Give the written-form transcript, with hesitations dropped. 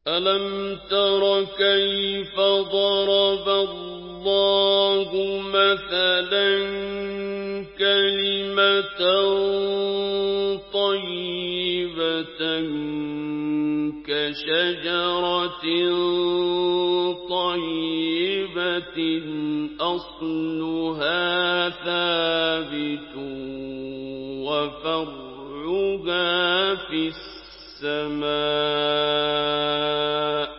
أَلَمْ تَرَ كَيْفَ ضَرَبَ اللَّهُ مَثَلًا كَلِمَةً طَيِّبَةً كَشَجَرَةٍ طَيِّبَةٍ أَصْلُهَا ثَابِتٌ وَفَرْعُهَا فِي السَّمَاءِ